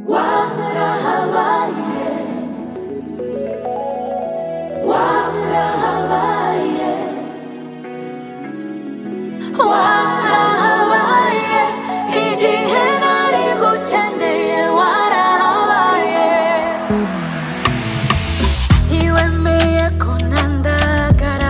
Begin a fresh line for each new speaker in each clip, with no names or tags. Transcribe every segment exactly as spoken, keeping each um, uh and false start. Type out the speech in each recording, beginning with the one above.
warahabaye warahabaye warahabaye igihe nari gukeneye warahabaye ntiwemeye ko nandagara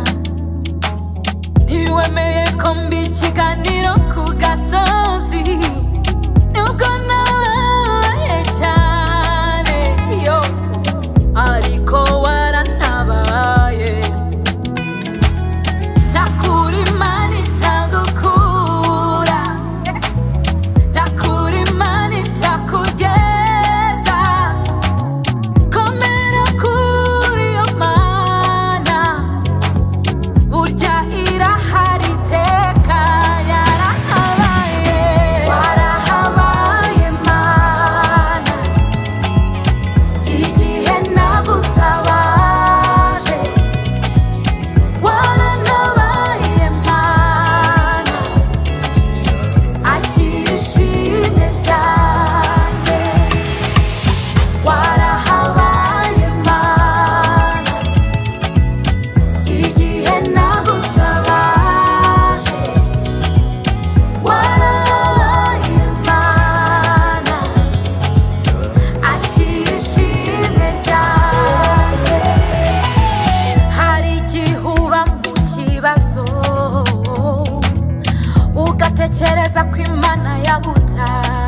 ntiwemeye ko mba ikiganiro ku gasozi nubwo nabaye cyane yo ariko warantabaye nakura imana itagukura nakura imana itakugeza komera kuri iyo mana burya irahari iteka yarahabaye warahabaye mana igihe nagutabaje warantabaye mana akira ishimwe ryanjye warahabaye mana igihe nagutabaje warahabaye mana akira ishimwe ryanjye hari igihe uba mu kibazo ugatekereza ko imana yagutaye